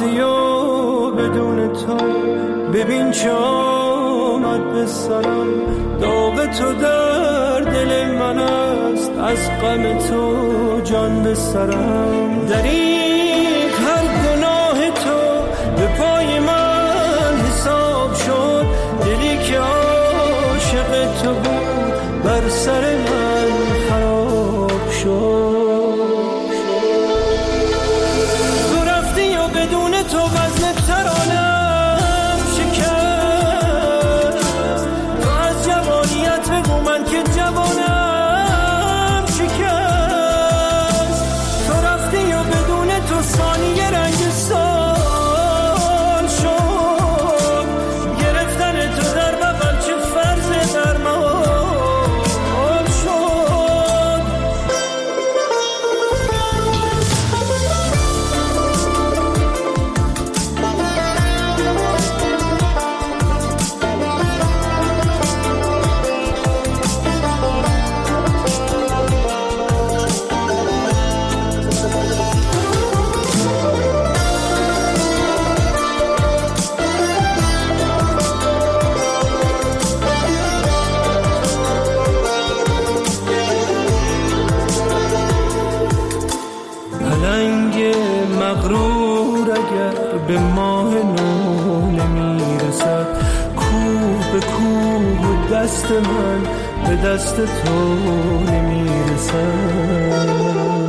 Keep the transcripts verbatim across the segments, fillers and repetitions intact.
رفتی و بدون تو ببین چه آمد به سرم. داغ تو در دل من است، از غم تو جان به سرم. دریغ هر گناه تو به پای من حساب شد. دلی که عاشق تو بود بر سر من خراب شد. تو رفتی و بدون تو وزن ترانم شکست. تو از جوانیت بگو من که جوانم شکست. تو رفتی و بدون تو ثانیه رنگ سال شد. گرفتن تو در بغل چه فرض درمان شد. پلنگ مغرور اگر به ماه نو نمیرسد، کوه به کوه دست من به دست تو نمیرسد.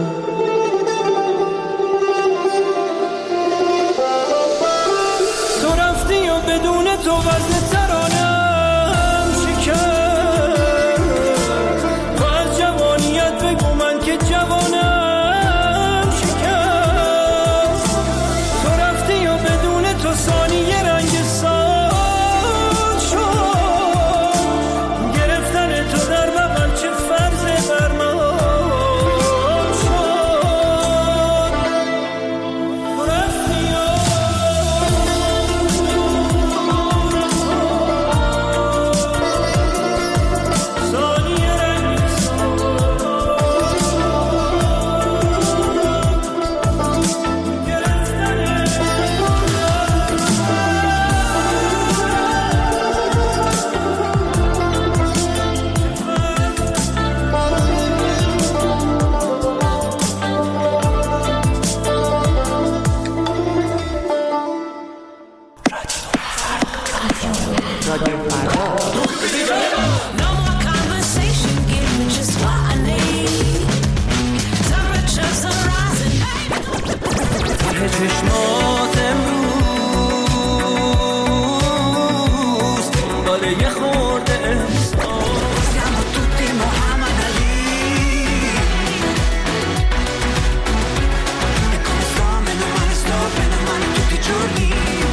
تو رفتی و بدون تو وزن ترانم شکست. تو از جوانیت بگو من که جوانم شکست. تو رفتی و بدون تو ثانیه رنگ سال شد. گرفتن تو در بغل چه فرض برمان شد. تو رفتی و ثانیه رنگ No more conversation, give me just what I need. Temperatures are rising. ته چشمات امروز داره یه خورده احساس. Siamo tutti Muhammad Ali. E come sto, meno male sto, meno male tutti i giorni.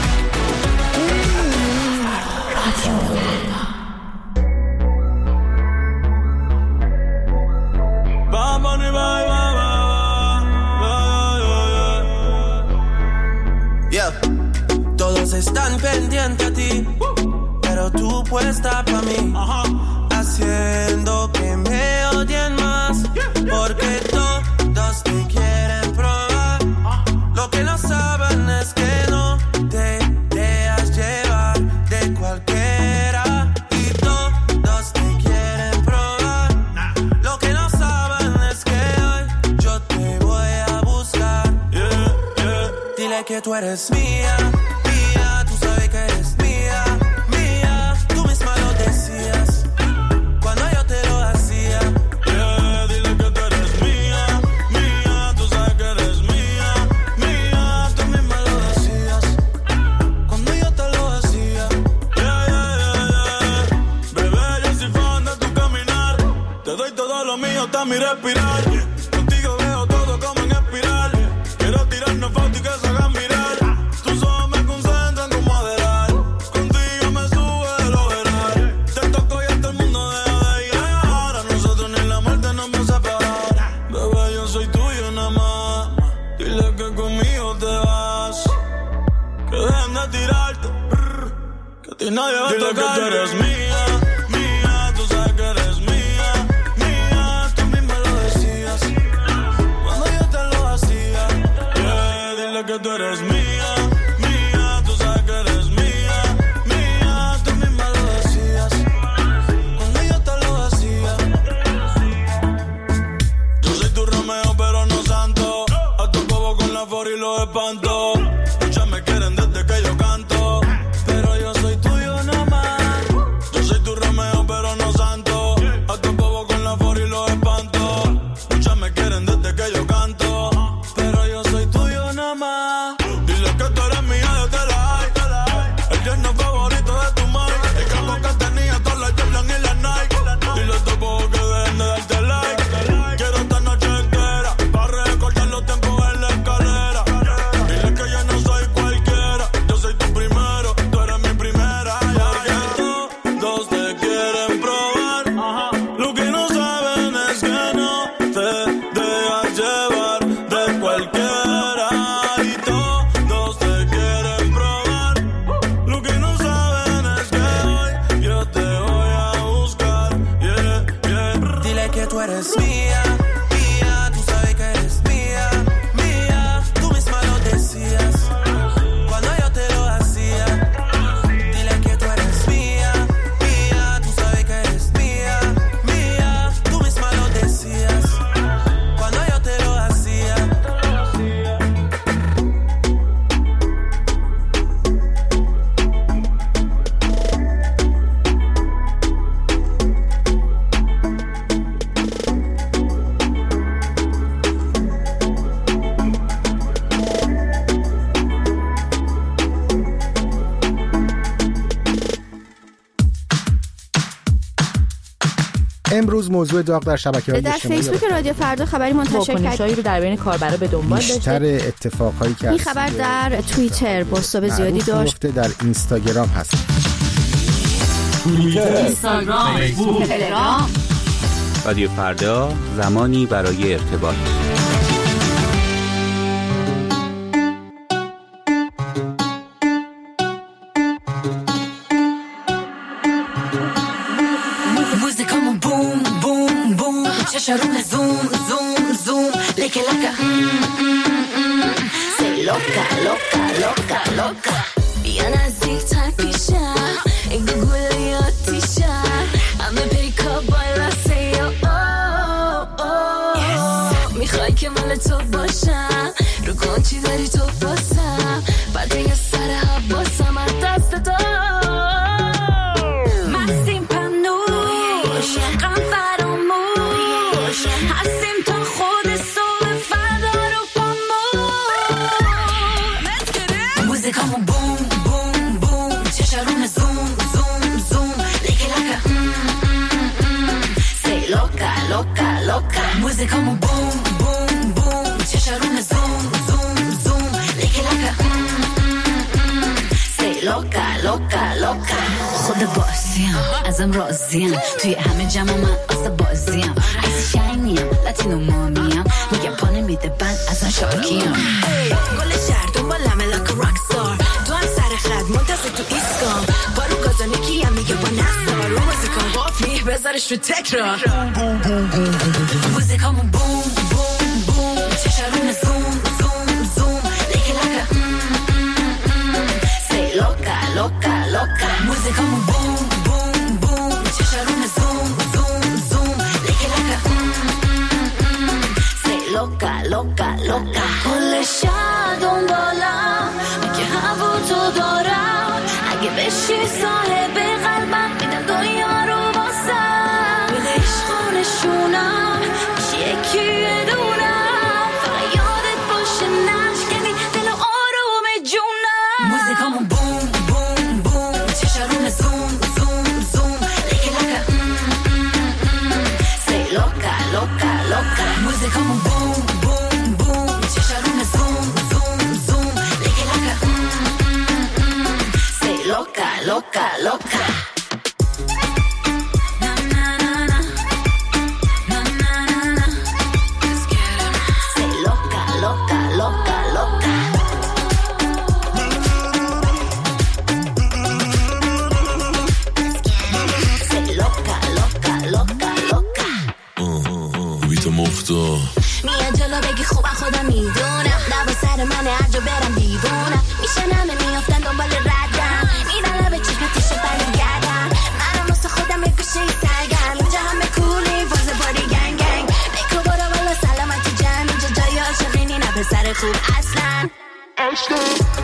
Yeah. Todos están pendientes a ti, pero tú puesta pa' mí, haciendo que me odien más, porque todos te quieren probar. Lo que no saben es que no te dejas llevar de cualquiera, y todos te quieren probar. Lo que no saben es que hoy yo te voy a buscar. Dile que tú eres mía, mía, tú sabes que eres mía, mía. Tú misma lo decías cuando yo te lo hacía. Yeah, dile que tú eres mía, mía, tú sabes que eres mía, mía. Tú misma lo decías cuando yo te lo hacía. Yeah, yeah, yeah, yeah. Bebé, yo soy fan de tu caminar. Te doy todo lo mío, hasta mi respirar. Contigo veo todo como en espiral. Quiero tirarnos fotos y que se hagan mirar. Tus ojos me concentran como adelar. Contigo me sube de lo veral. Te toco y hasta el mundo deja de llegar. A nosotros ni la muerte nos va a separar. Bebé, yo soy tuyo nada más. Dile que conmigo te vas. Que dejen de tirarte. Que a ti nadie va a tocar. Dile que tú eres mía, mía. Tú sabes que eres mía, mía. Tú misma lo decías cuando yo te lo hacía. Yeah, dile que tú eres mía. eres mía, mía, tú sabes que eres mía, mía, tú misma lo decías cuando yo te lo hacía. Dile que tú eres mía, mía, tú sabes que eres mía, mía, tú misma lo decías cuando yo te lo hacía. امروز موضوع داغ در شبکه‌های در اجتماعی فیسبوک رادیو فردا خبری منتشر کرد. واکنش‌هایی رو در بین کاربرا به دنبال داشته. بیشتر اتفاقایی که این خبر در توییتر بازتاب زیادی داشت. در اینستاگرام هست. توییتر، اینستاگرام، فیسبوک، تلگرام. رادیو فردا، زمانی برای ارتباط. Chasharuna zoom zoom zoom leke laka mm mm mm say loca loca loca loca bia nazdiktar pisham ego guliyatisham ame perika baila say oh oh oh yes mikhai ke mal to basham ro konchi dari to basam bade ye sar habasam az dast to mastim panush qam هستیم تا خود صبح فردا رو پامون موزیکامو بوم بوم بوم چشارون زوم زوم زوم لیکه لکه سی لوکا لوکا لوکا موزیکامو بوم بوم بوم چشارون زوم زوم زوم لیکه لکه سی لوکا لوکا لوکا خود بازیم ازم راضیم توی همه جمع من آستا بازیم شاینیم لاتینو مامیم میگم پا نمیده بند از آن شاکیم گل شهر دنبالمه لکه راکستار تو هم سر خد منتظر تو ایسکام بارو گازانه کیم میگه با نستار رو موزیکام غافلی بذارش رو تکرار موزیکامو بوم بوم بوم چشارون زوم زوم زوم لیکه لکه سی لوکا لوکا لوکا موزیکامو بوم بوم بوم چشارون زوم زوم زوم لیکه لکه loca, loca, loca کل شب دنبالم میگه هوا تو دارم اگه بشی صاحب قلبم میدم دنیا رو باسم میده عشقانشونم میشه یکی دونم فقط یادت باشه نشکنی دل آروم جونم موزیکامو بوم بوم بوم چشارون زوم زوم زوم لیکه لکه سی لوکا لوکا لوکا موزیکامو بوم loca, loca, loca. Na na na na, na na na na. Let's get it. Say loca, loca, loca, loca. Say loca, loca, loca, loca. بیت مفتا. میاد جلو بگی خوبم خودم میدونم دوا سر منه هر جا برم دیوونم میشنم میافتن دنبال ردم میرن لبه چشمتش برگردم منم واسه خودم یه گوشه سرگرم اینجا همه کولی فاز باری گنگ گنگ بکو برو بالا سلامت جمع اینجا جای عاشقینی نه پسر خوب اصلا اصلا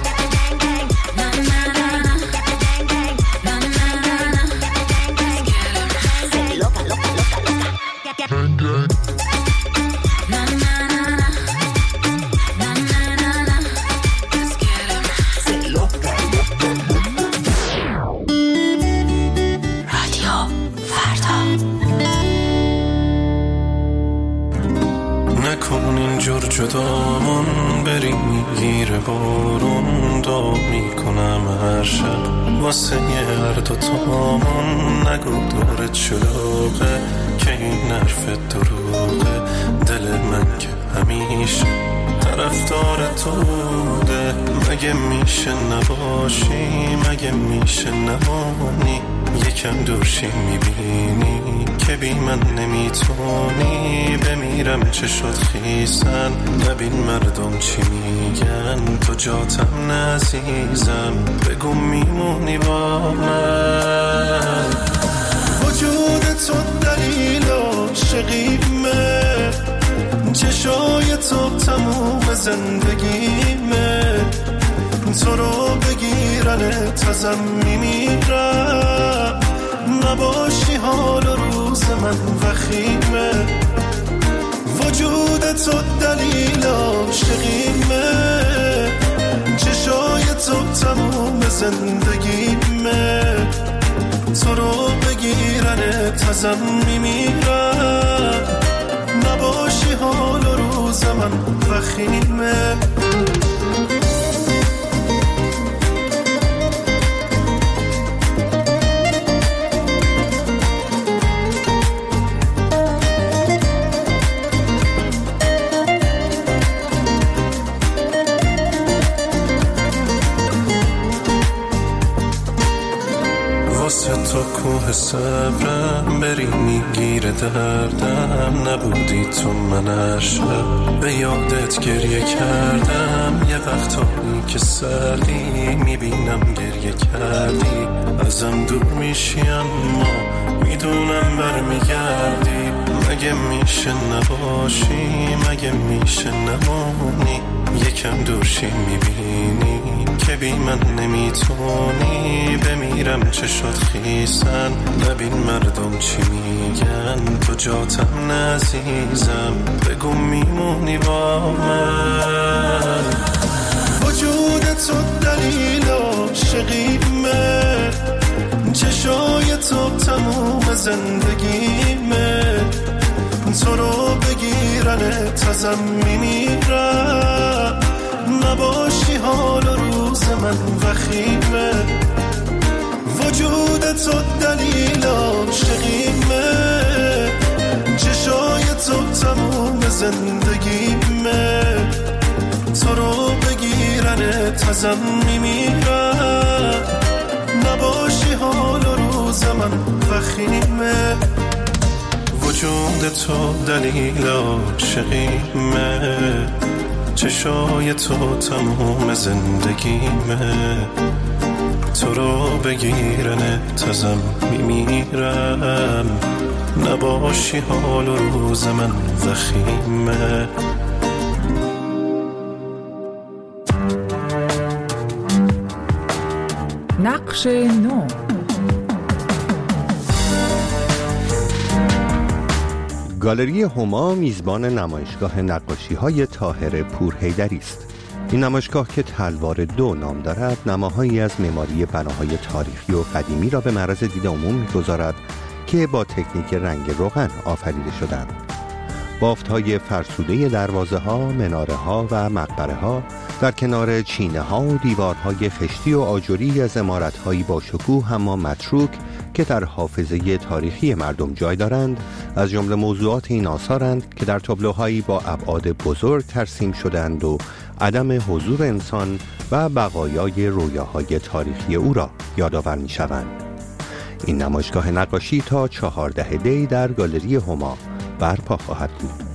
جدامون بریم میگیره بارون دا میکنم هر شب واسه هر دوتامون نگو دورت شلوغه که این حرف دروغه دل من که همیشه طرفدار تو بوده مگه میشه نباشی مگه میشه نمانی یکم دورشی میبینی که بی من نمیتونی بمیرم چه شد خیسن نبین مردم چی میگن تو جاتم نزیزم بگو میمونی با من وجود تو دلیل عاشقیمه چشای تو تموم زندگیمه تو رو بگیرن تازم میمیرم نباشی حال و روز من وخیمه وجود تو دلیل عاشقیمه چشای تو تموم زندگیمه تو رو بگیرن تازم میمیرم نباشی حال و روز من وخیمه واسه تو کوه صبرم بری میگیره دردم نبودی تو من هر شب به یادت گریه کردم یه وقتایی که سردی میبینم گریه کردی ازم دور میشی اما میدونم برمیگردی مگه میشه نباشی مگه میشه نمونی یکم دورشی میبینی که بی من نمیتونی بمیرم چه شد خیسن نبین مردم چی میگن تو جاتم نزیزم بگو میمونی با من وجود تو دلیل عاشقیمه چشای تو تموم زندگیمه تو رو بگیرن تازم میمیرم نباشی حال و روز من وخیمه وجود تو دلیل عاشقیمه چشای تو تموم زندگیمه تو رو بگیرن تازم میمیرم نباشی حال و روز من وخیمه وجود تو دلیل عاشقیمه چشای تو تموم زندگیمه تو رو بگیرن تازم میمیرم نباشی حال و روز من وخیمه نقش نو گالری هما میزبان نمایشگاه نقاشی‌های طاهر پورحیدری است. این نمایشگاه که تلوار دو نام دارد، نماهایی از معماری بناهای تاریخی و قدیمی را به معرض دید عموم می‌گذارد که با تکنیک رنگ روغن آفریده شدند. بافت‌های فرسوده دروازه‌ها، مناره‌ها و مقبره‌ها در کنار چینه‌ها و دیوارهای خشتی و آجری از عمارت‌هایی با شکوه اما متروک که در حافظه تاریخی مردم جای دارند، از جمله موضوعات این آثارند که در تابلوهایی با ابعاد بزرگ ترسیم شدند و عدم حضور انسان و بقایای رویاهای تاریخی او را یادآور می‌شوند. این نمایشگاه نقاشی تا چهاردهم دی در گالری هما برپا خواهد بود.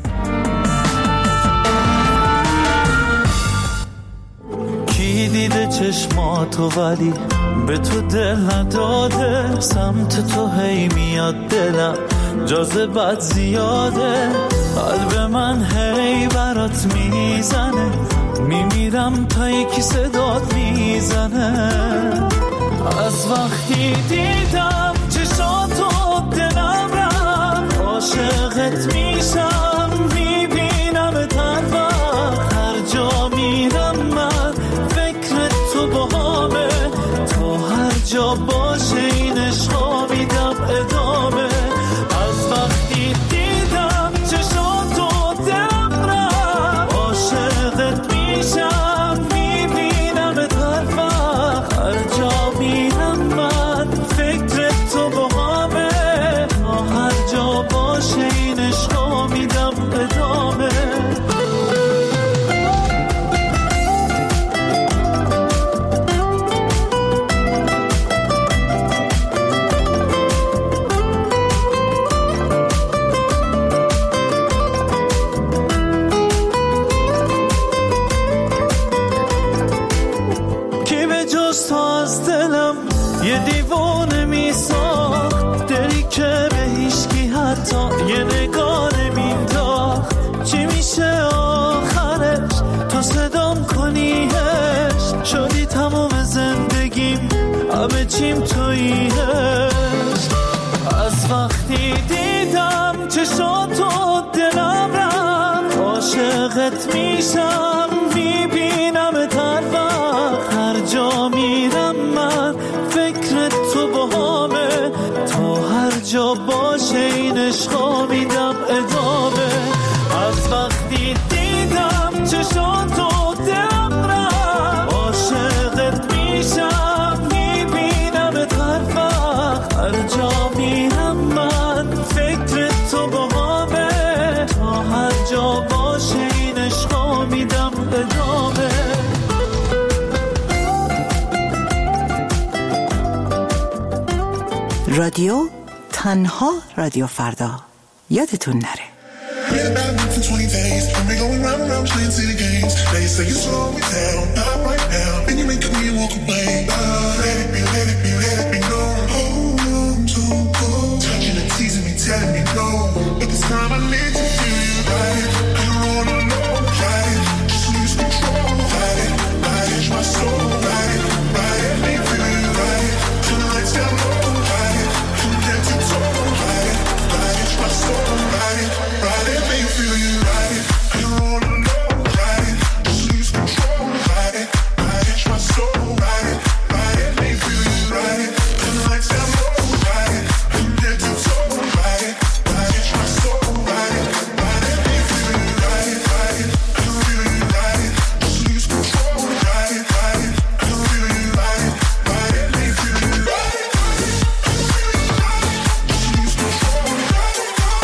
کی دیده چشماتو ولی به تو دل نداده، سمت تو هی میاد دلم جاذبت زیاده، قلب من هی برات میزنه، میمیرم تا یکی صدات میزنه. از وقتی دیدم چشاتو دلم رفت، عاشقت میشم میبینم تنوق، هر جا میرم من فکر تو باهامه، تو هر جا باشه این عشقا میدم ادامه. از وقتی دیدم چشاتو دلم رفت، عاشقت میشم میبینم تنوق، عاشقت میشم میبینم هر وقت هر جا میرم من فکر تو باهامه تا هر جا باشه این عشقا میدم ادامه از وقتی دیدم چشاتو دلم رفت عاشقت میشم میبینم هر وقت هر جا میرم من فکر تو باهامه تا هر جا باشه این عشقا میدم ادامه رادیو تنها رادیو فردا یادتون نره. Been about me for twenty days. I've been going round and round playing city games. They say you slow me down, not right now. Then you make me walk away. Uh, let it be, let it be, let it be known. Hold on to go. Touching and teasing me, telling me no. But this time I need to feel you right. I don't wanna know, right? Just lose control, right? Right, it's my soul, right? Right, let me feel you right. Turn the lights down low, right? From head to toe, right? Right, it's my soul, right? Right, let me feel you right. I don't wanna know, right? Just lose control, right? Right, it's my soul, right? Right, let me feel you right. Turn the lights down low, right? From head to toe, right? Right, it's my soul, right? Right, let me feel you right, right? I don't feel you right. Just lose control, right? Right, I don't feel you right. Right, let me feel you right. Just lose control, right?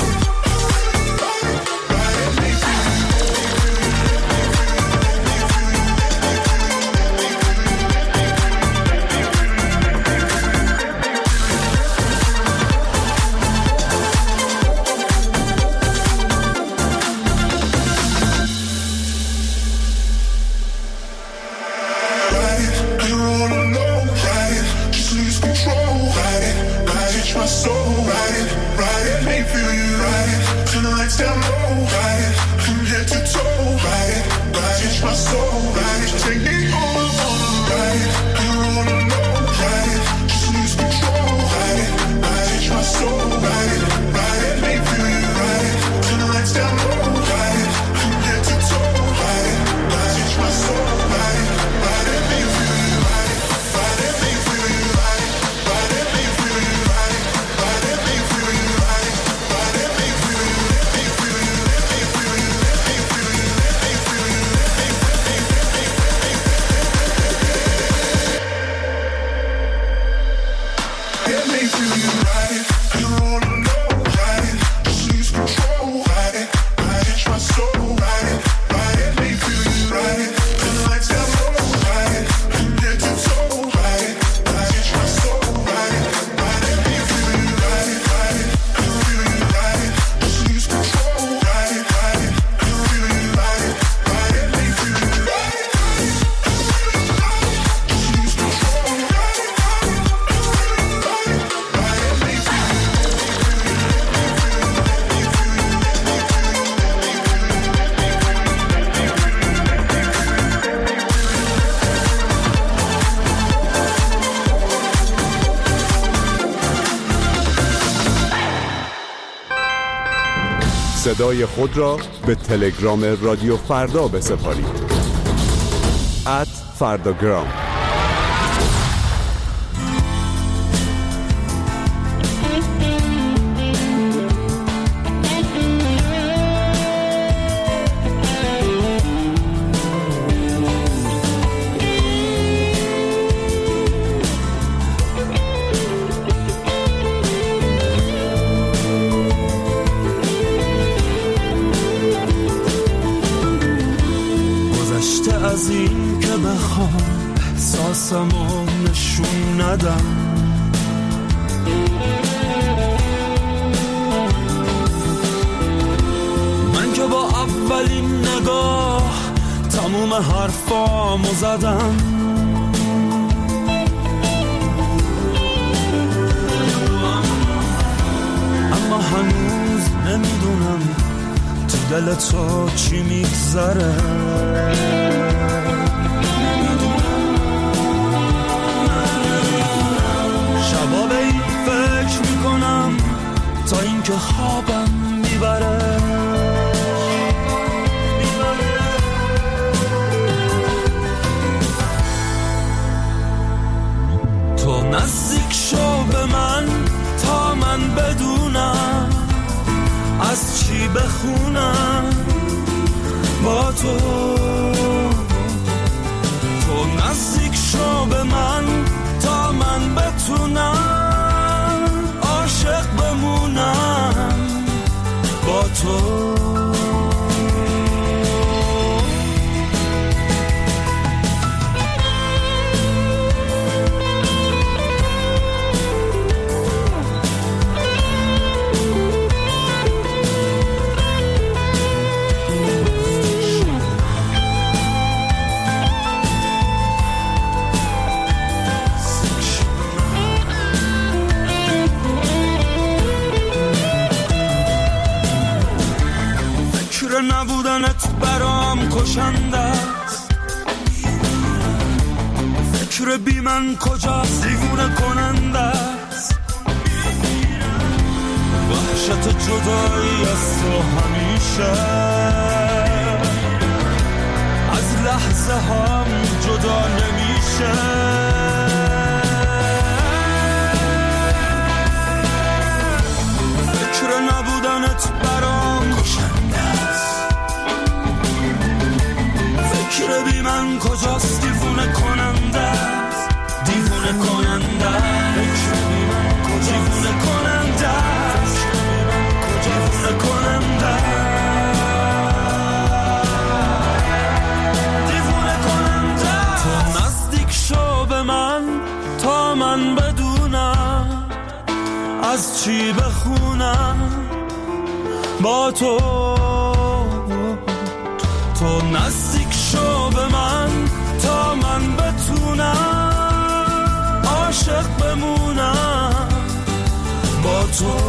صدای خود را به تلگرام رادیو فردا بسپارید. ات فرداگرام. از این که بخوام احساسمو نشون ندم من که با اولین نگاه تموم حرفامو زدم اما هنوز نمیدونم تو دل تو چی میگذره شبا به این فکر میکنم تا اینکه خوابم میبره بخونم با تو. تو نزدیک شو به من تا من بتونم عاشق بمونم با تو. نبودنت برام کشنده است، فکر بی من کجاست دیوونه کننده است. وحشت جدایی از تو همیشه از لحظه هم جدا نمیشه. فکر نبودنت برام کشنده است، فکر بی من کجاست دیوونه کننده است، دیوونه کننده است. فکر بی من کجاست دیوونه کننده است، دیوونه کننده دیوونه کننده. تو نزدیک شو به من تا من بدونم از چی بخونم با تو. تو نزدیک شو به من تا من بتونم عاشق بمونم با تو.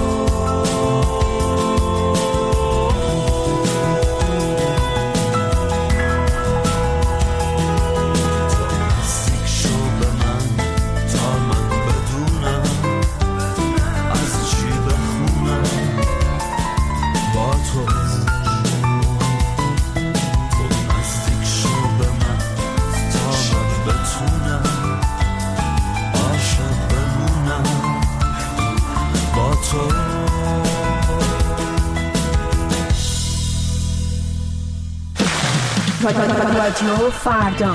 رادیو فردا.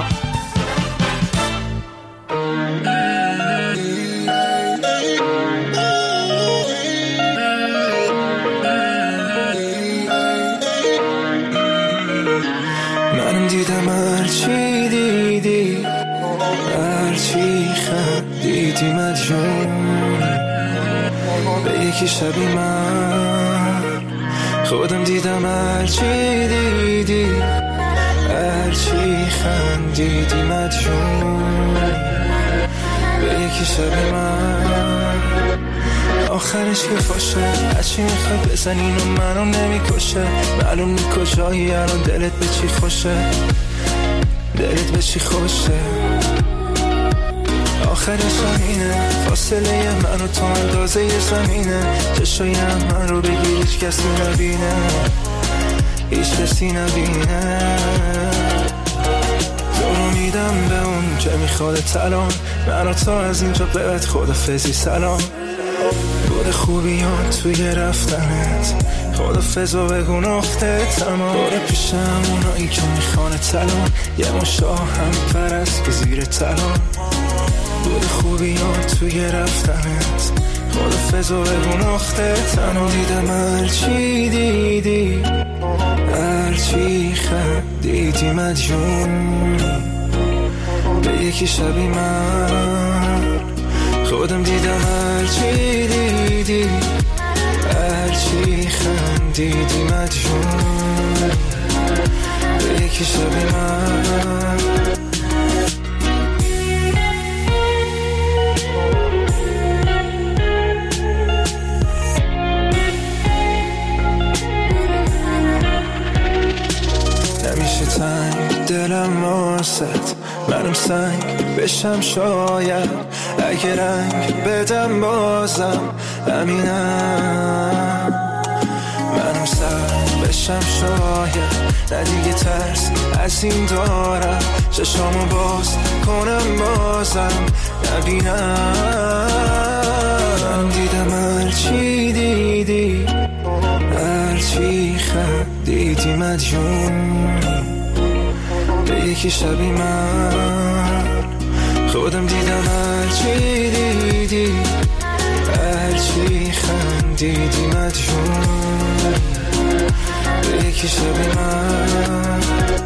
من دیدم هرچی دیدی، هرچی خندیدی مجنون به یکی شبی من خودم دیدم هرچی دیدی، هرچی خندیدی مجنون به یکی شبی من. آخرش که فاشه هرچی میخوای بزن اینو منو نمیکشه. معلوم نی کجایی الان دلت به چی خوشه، دلت به چی خوشه. آخرش همینه فاصله من و تو اندازه ی زمینه. چشای من رو بگیر هیچ کسی نبینه، هیچ کسی نبینه. تو رو میدم به اون که میخواد الان، من و تو از اینجا به بعد خدافظی سلام. بود خوبیان توی رفتنت، خدافظ و بگو نقطه تمام. باره پیشم اونایی که میخوانه تلان، یه مشاه هم پرست که زیر تلان. بود خوبیان توی رفتنت، خدافظ و بگو نقطه تمام. دیدم هرچی دیدی، هرچی خندیدی مجنون به یکی شبی من خودم دیدم هرچی دیدی، هرچی خندیدی مجنون به یکی شبی من. نمیشه تنگ دلم واسط، منم سنگ بشم شاید، اگه رنگ بدم بازم همینم. منم سنگ بشم شاید، نه دیگه ترس از این دارم، چشامو باز کنم بازم نبینم. من دیدم هرچی دیدی، هرچی هرچی خندیدی مدیون به یکی شبی من خودم دیدم هرچی دیدی هرچی خندیدی مدیون به یکی شبی من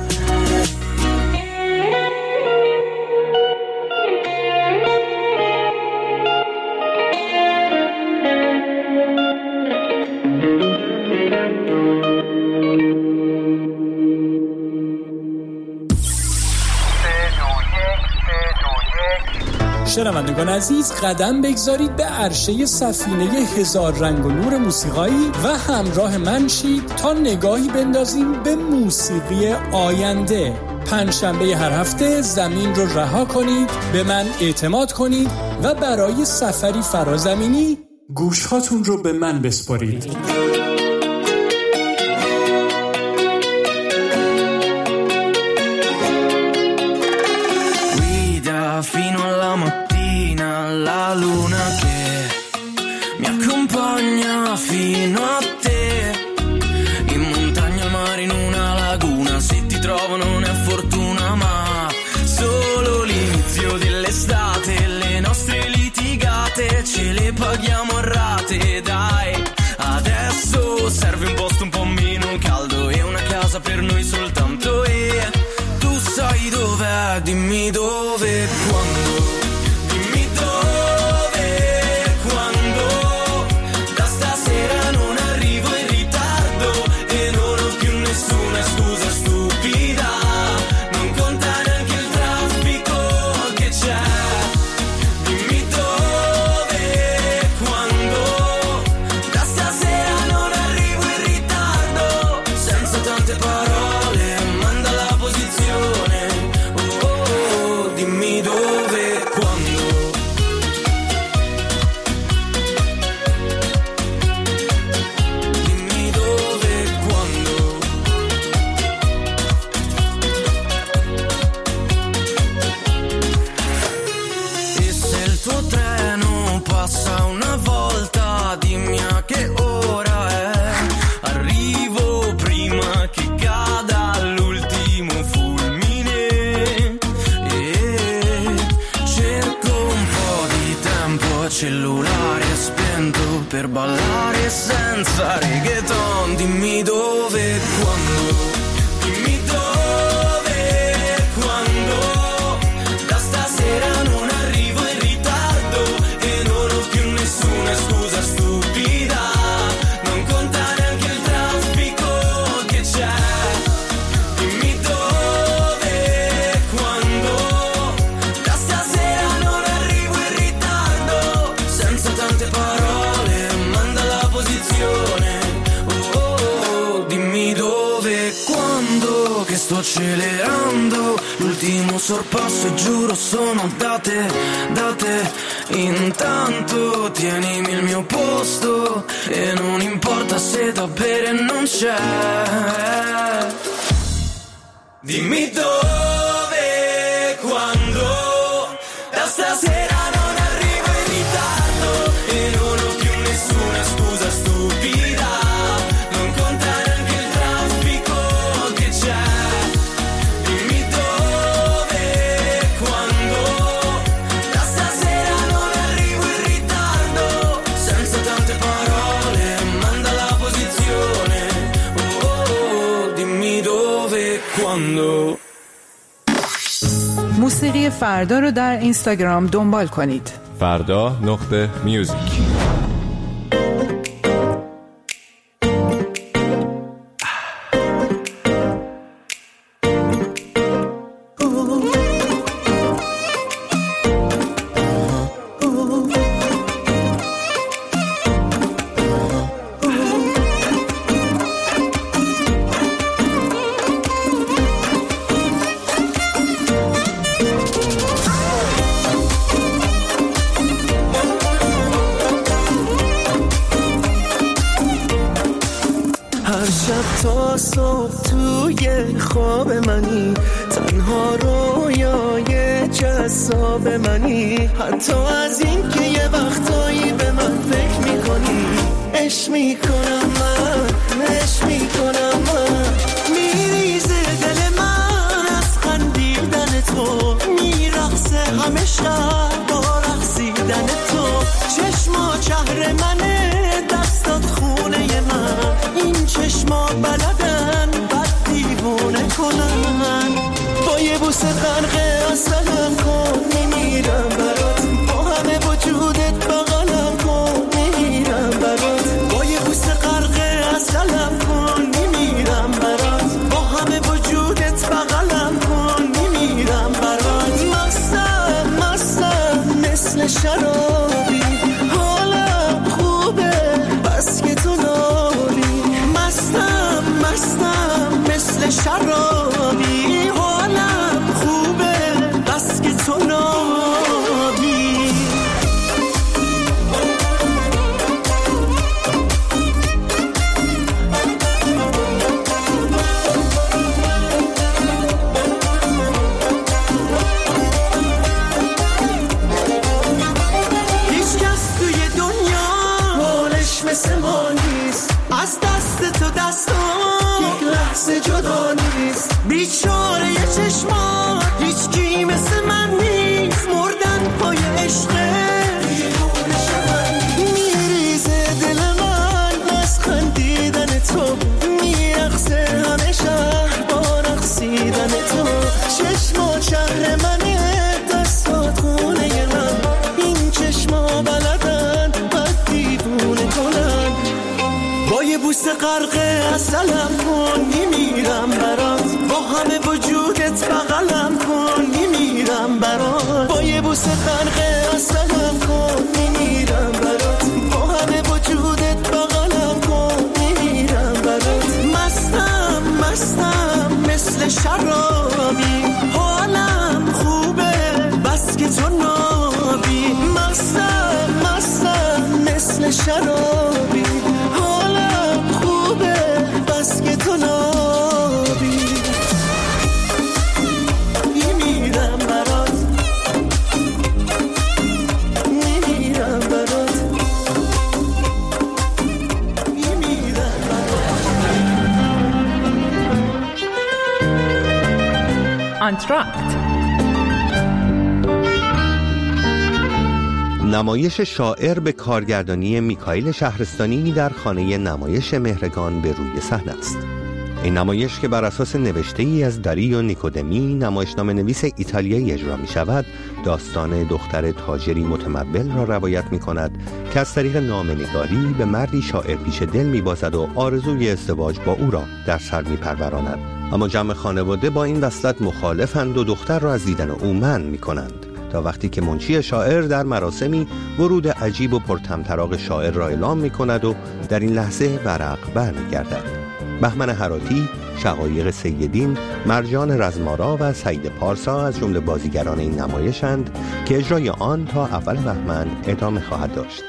شنوندگان عزیز، قدم بگذارید به عرشه سفینه هزار رنگ و نور موسیقایی و همراه من شید تا نگاهی بندازیم به موسیقی آینده. پنجشنبه هر هفته زمین رو رها کنید، به من اعتماد کنید و برای سفری فرازمینی گوشهاتون رو به من بسپارید. Fino alla mattina la luna che mi accompagna fino a te, in montagna, al mare, in una laguna, se ti trovo non è fortuna ma solo l'inizio dell'estate, le nostre litigate ce le paghiamo a rate, dai, adesso serve un posto un po' meno caldo e una casa per noi soltanto e tu sai dov'è, dimmi dove, quando, dimmi dove, quando, da stasera non arrivo in ritardo e non ho più nessuna scusa stupida, non conta neanche il traffico che c'è, dimmi dove, quando, da stasera non arrivo in ritardo, senza tante parole, manda la posizione. Dimmi dove, quando, dimmi dove, quando, e se il tuo treno passa una volta, dimmi a che ora è, arrivo prima che cada l'ultimo fulmine. Cellulare spento per ballare senza reggaeton, dimmi dove, quando, dimmi dove, quando, da stasera non arrivo in ritardo e non ho più nessuna scusa stupida, non conta neanche il traffico che c'è, dimmi dove, quando, da stasera non arrivo in ritardo, senza tante parole, manda la posizione, oh, oh, oh, dimmi dove, quando, che sto accelerando, l'ultimo sorpasso e giuro sono date, date, intanto tienimi il mio posto e non importa se da bere non c'è, dimmi dove, quando, da stasera non arrivo in ritardo e non ho più nessuna scusa stupida, non conta neanche il traffico che c'è, dimmi dove, quando, da stasera non arrivo in ritardo, senza tante parole, manda la posizione, oh, oh, oh, dimmi dove, quando. موسیقی فردا رو در اینستاگرام دنبال کنید. فردا نقطه میوزیک. تا صبح توی خواب منی، تنها رویای جذاب منی، حتی از این که یه وقتایی به من فکر میکنی، عشق میکنم من عشق میکنم من. میریزه دل من از خندیدن تو، میرقصه همه شب با رقصیدن تو. چشما شهر منه، دستات خونه من. این چشما بلدن بد دیوونه کنن. با یه بوسه غرق عسلم کن، میمیرم برات. با همه وجودت بغلم کن، میمیرم برات. با یه بوسه غرق عسلم کن، میمیرم برات. با همه وجودت بغلم کن، میمیرم برات. مستم مستم مثل شرابی، حالم خوبه بس که تو نابی. مستم مستم مثل شرابی، حالم خوبه بس که تو نابی. هیچ کس توی دنیا حالش مثل ما نیست. از دست تو دستم یک لحظه جدا نیست. بیچاره یه چشما هیچ کی مثل من نیست. مردن پای عشقه میریزه دل من از خندیدن تو. میرقصه همه شهر با رقصیدن تو. چشما شهر منه، دستات خونه من. این چشما بلدن بد دیوونه کنن. با یه بوسه غرق عسلم کن، میمیرم برات. با همه وجودت بغلم کن، میمیرم برات. با یه بوسه غرق عسلم کن، میمیرم برات. با همه وجودت بغلم کن، میمیرم برات. مستم مستم مثل شرابی، حالم خوبه بس که تو نابی. مستم مستم مثل شرابی، حالم خوبه بس که تو نابی. میمیرم برات، میمیرم برات، میمیرم برات. آنتراکت نمایش شاعر به کارگردانی میکائیل شهرستانی در خانه نمایش مهرگان به روی صحنه است. این نمایش که بر اساس نوشته ای از داریو نیکودمی، نمایشنامه نویس ایتالیایی اجرا می شود، داستان دختر تاجری متمول را روایت می کند که از طریق نامه‌نگاری به مردی شاعر پیش دل می بازد و آرزوی ازدواج با او را در سر می پروراند. اما جمع خانواده با این وصلت مخالفند و دختر را از دیدن او منع می کنند، تا وقتی که منشی شاعر در مراسمی ورود عجیب و پرطمطراق شاعر را اعلام می کند و در این لحظه ورق برمی گردد. بهمن هراتی، شقایق سیدین، مرجان رزمارا و سعید پارسا از جمله بازیگران این نمایشند که اجرای آن تا اول بهمن ادامه خواهد داشت.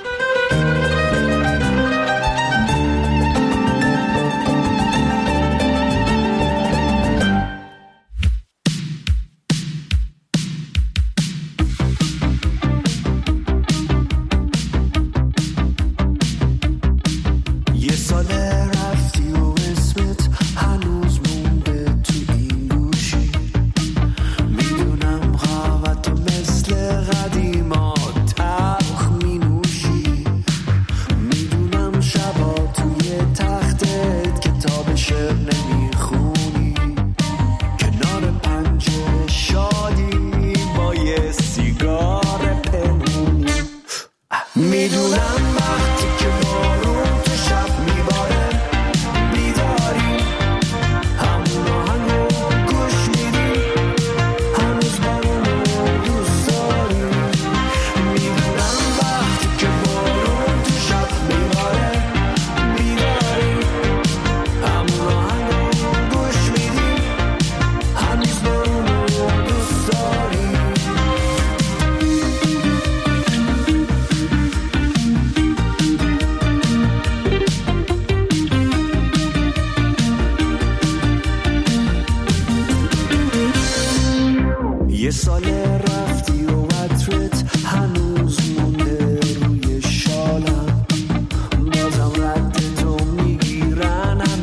بازم رد تو میگیرن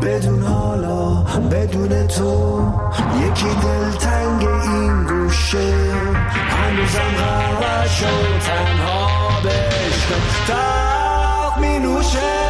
بدون حالا بدون تو یکی دلتنگ این گوشه هنوزم غرقش و تنها به عشق تلخ می نوشه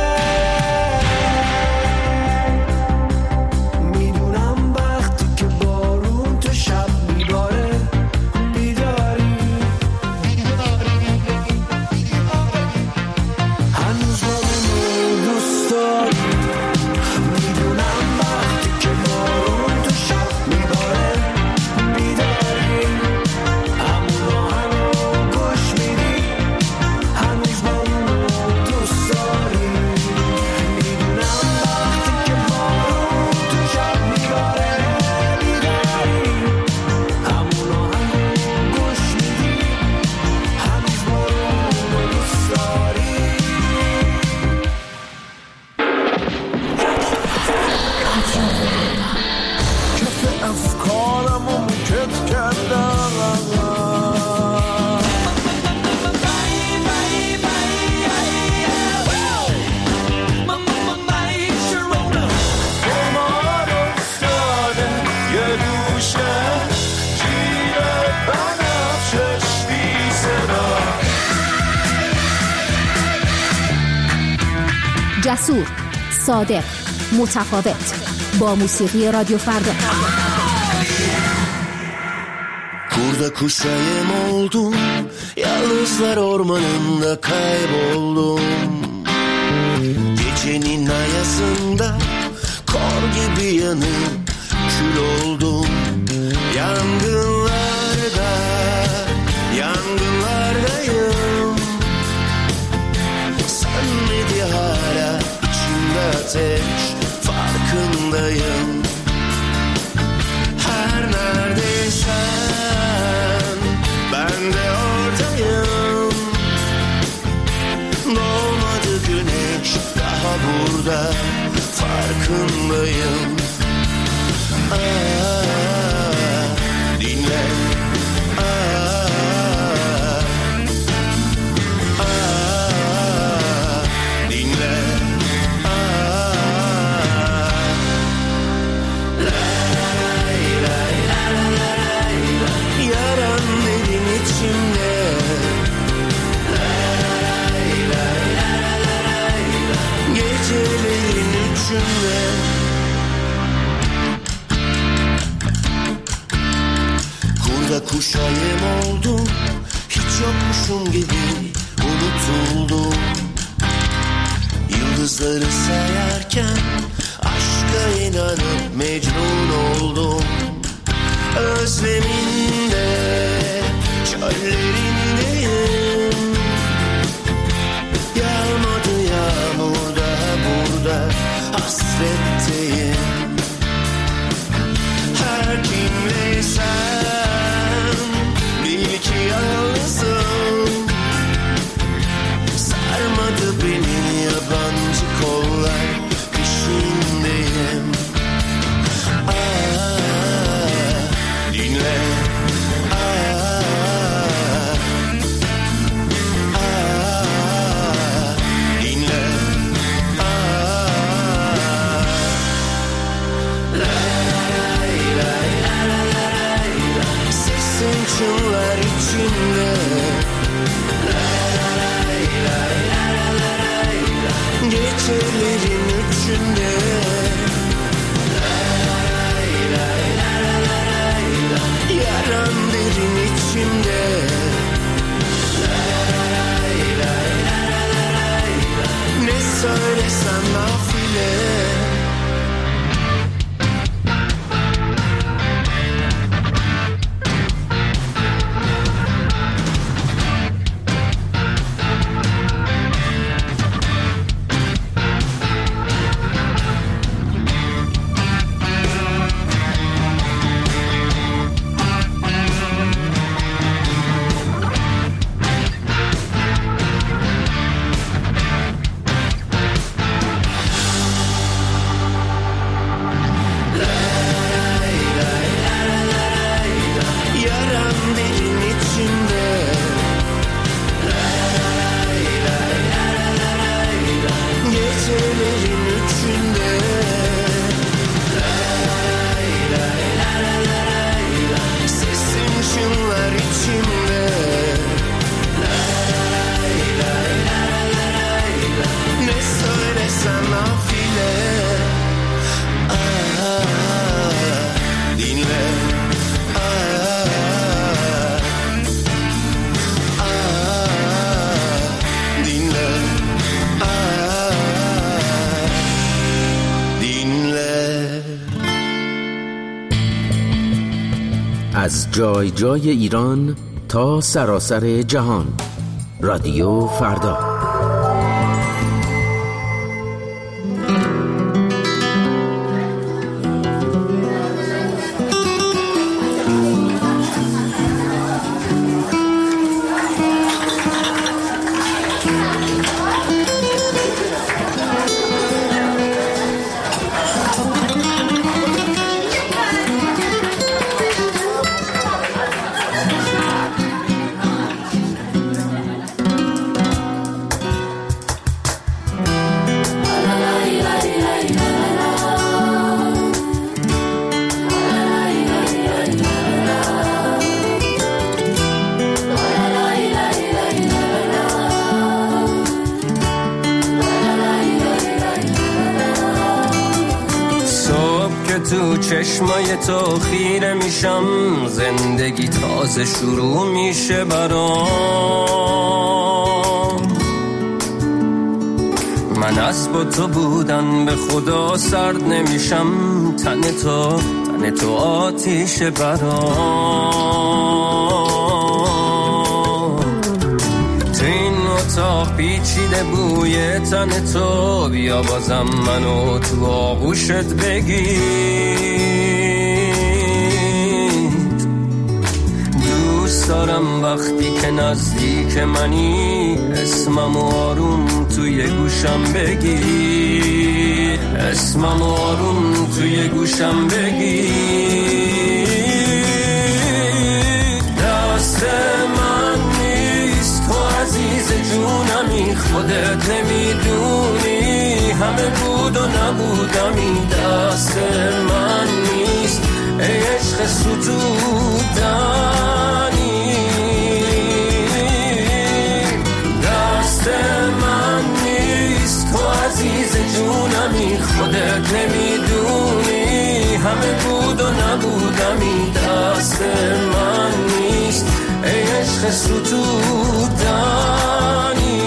جسور، صادق، متفاوت با موسیقی رادیو فردا. Burada kuşayım oldum, yalnızlar ormanında kayboldum. Gecenin ayazında kor gibi yanıp kül oldum. Yangınlarda, yangınlardayım. Sönmedi hala içimde ateş, farkındayım. Her neredeysen ben de oradayım. Doğmadı güneş daha burada, farkındayım. Aa, dinle. Aa, aa, dinle. Aa, lay, lay, lay, lay, lay. Yaran benim içimde. Lay, lay, lay, lay, lay. Gecelerin üçünde. Kurda kuşa yem oldum, hiç yokmuşum gibi unutuldum. Yıldızları sayarken aşka inanıp mecnun oldum. Özleminde, çöllerindeyim. Yağmadı yağmur daha burada, hasretteyim. Her kimleysen bil ki yalnızım. Sarmadı beni yabancı kollar, peşindeyim. Aa, dinle. Aa, aa, dinle. Aa, از جای جای ایران تا سراسر جهان. رادیو فردا. تو چشمای تو خیره میشم، زندگی تازه شروع میشه برام. من از با تو بودن به خدا سرد نمیشم، تن تو تن تو آتیش برام. تو این اتاق پیچیده بوی تن تو، بیا بازم منو تو آغوشت بگیر. دوست دارم وقتی که نزدیک منی، اسمم آروم توی گوشم بگیر، اسمم آروم توی گوشم بگیر. دست من نیست تو عزیز جونمی، خودت نمیدونی همه بود و نبودمی. دست من نیست ای عشق ستودنی، دست من نیست تو عزیز جونمی، خودت نمیدونی همه بود و نبودمی. دست من نیست ای عشق ستودنی.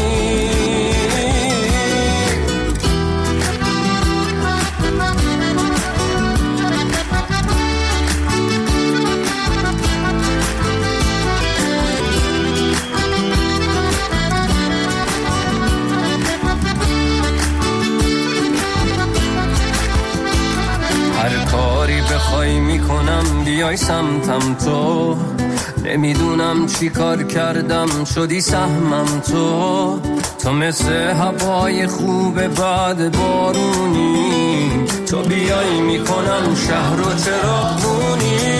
هر کاری بخوای میکنم بیای سمتم تو، نمیدونم چی کار کردم شدی سهمم تو. تو مثل هوای خوب بعد بارونی، تو بیای میکنم شهر و چراغونی.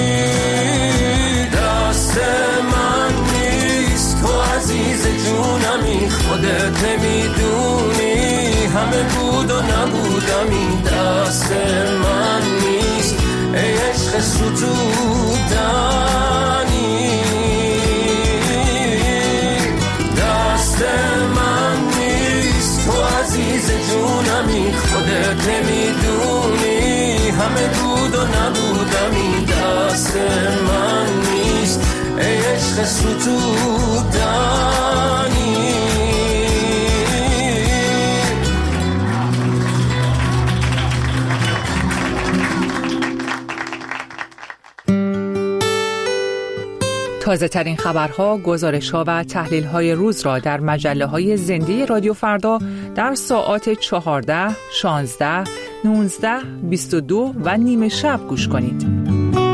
دست من نیست تو عزیز جونمی، خودت نمیدونی همه بود و نبودمی. دست من نیست ای عشق ستودنی، دست من نیست تو عزیز جونمی، خودت نمیدونی همه بود و نبودمی. دست من نیست ای عشق ستودنی. تازه ترین خبرها، گزارش‌ها و تحلیل‌های روز را در مجله‌های زنده رادیو فردا در ساعات چهارده، شانزده، نوزده، بیست و دو و نیمه شب گوش کنید.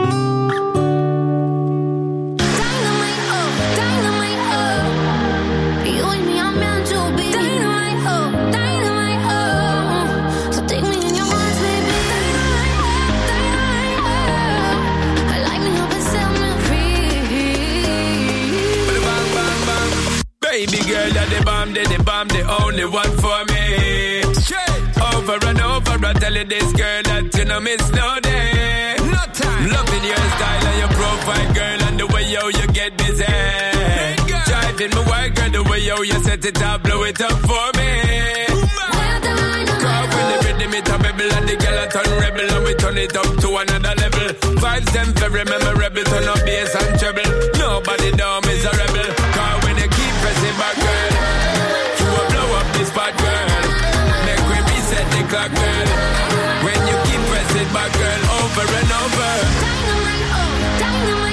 Baby girl, you're the bomb, the bomb, the only one for me. Straight over and over, I tell you this girl that you know miss no day. No time. Loving your style and your profile, girl, and the way yo you get busy. Hey, driving my work, girl, the way yo you set it up, blow it up for me. Cause when the rhythm it a bubble and the girl a turn rebel and we turn it up to another level. Vibes them very memorable, turn up bass and treble. Nobody down is a rebel. Cause when you keep pressing back, girl, you will blow up this spot, girl. Make we reset the clock, girl. When you keep pressing back, girl, over and over. Dynamite, oh, dynamite.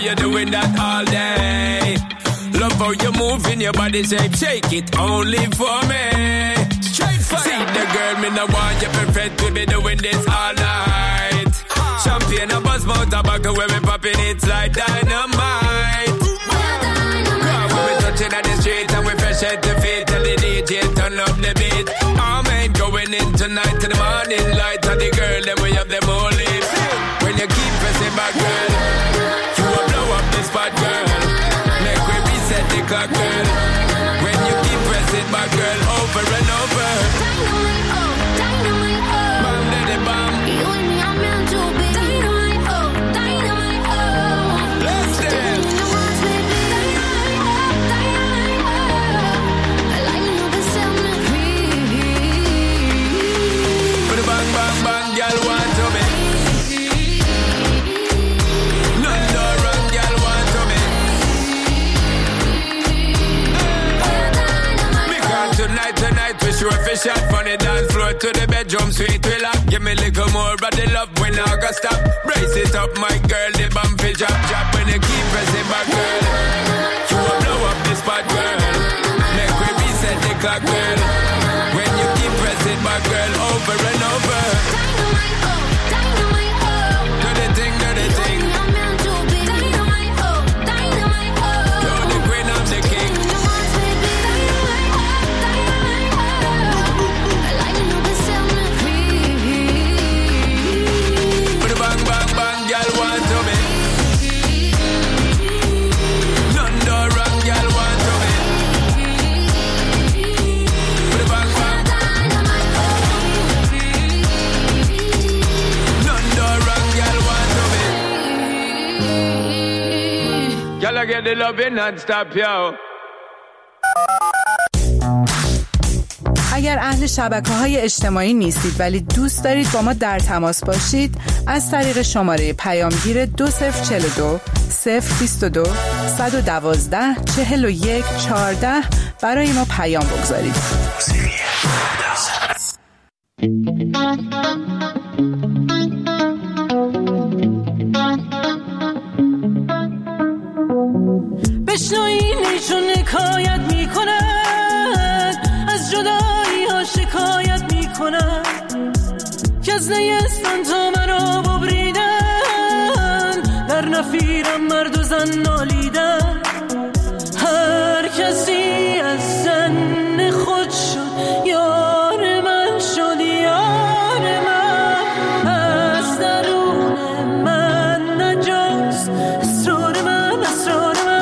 you're doing that all day. Love how you move in your body shape, shake it only for me. Straight fire. See the girl, me no want you perfect, we be doing this all night. Champagne and buzz mouth tobacco when we popping it's like dynamite. Come when we touching at the street and we fresh at the feet, tell the D J turn up the beat. All men going in tonight to the morning light, and the girl then we have them all live. When you keep pressing back, girl, you will blow up this spot, girl. Make we reset the clock, girl. When you keep pressing back, girl, over and over. Dynamite, oh, dynamite, oh. Bam, daddy, bam. You and me are meant to be. Dynamite, oh, dynamite, oh. Let's dance. You know what's baby. Dynamite, oh, dynamite, oh. I like you to set me free. But the bang, bang, bang, girl want to be. Tonight, tonight, we sure fish out from the dance floor to the bedroom sweet. We lock, give me a little more of the love when I go stop. Brace it up, my girl, the bum fish drop, drop. When you keep pressing back, girl, you will blow up this spot, girl. Make we reset the clock, girl. When you keep pressing back, girl, over and over. Dynamite, oh, dynamite, oh. Do the thing, do the thing. Dynamite, oh, dynamite, oh. You're the queen, I'm the king. Get the love in non-stop, yo. اگر اهل شبکه‌های اجتماعی نیستید ولی دوست دارید با ما در تماس باشید، از طریق شماره پیامگیر دو صفر چهل و دو صفر بیست و دو صد و دوازده چهل و یک چهارده برای ما پیام بگذارید. بشنوینی چون حکایت میکنن، از جدایی ها شکایت میکنن، که از نیستان تا مرا ببریدن، در نفیرم مرد و زن نالیدن. هر کسی از زن خود شد یار من شد، یار من از درون من نجاست، اسرار من، اسرار من.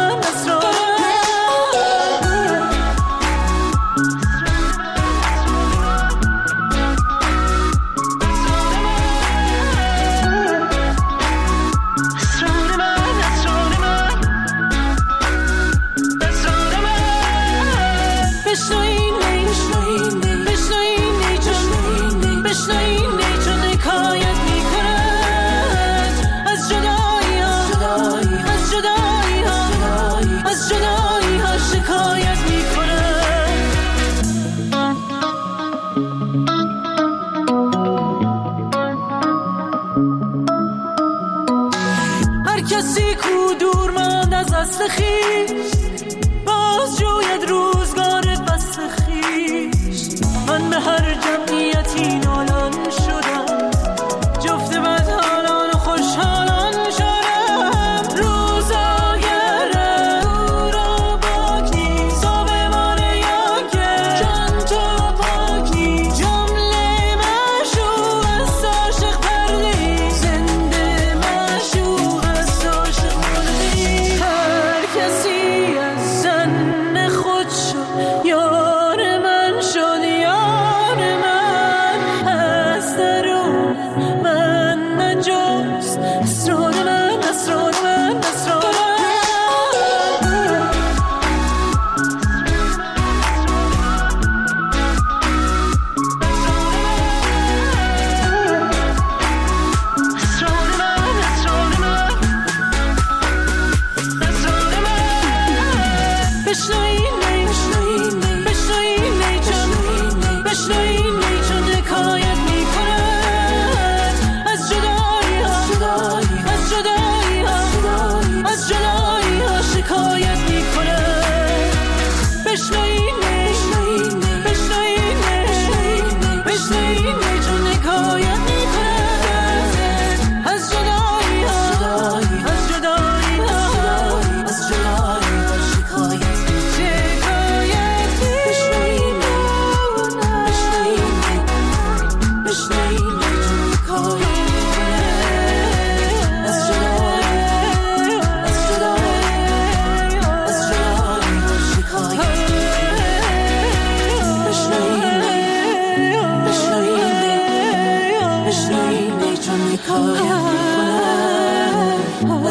باز جوید روزگار بست خیش، من به هر جمعیتی نالان شدم، جفت بدحالان و خوشحالان شدم. روزاگرم او را پاک نیست، آب من یاکه جان تو پاک نیست، جمله مشوق است عاشق پردی، زنده مشوق است عاشق پردی. کسی از زن خود شد یار من، شد یار من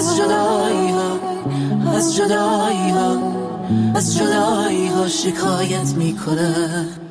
از جدایی ها، از جدایی ها، از جدایی ها شکایت میکنه.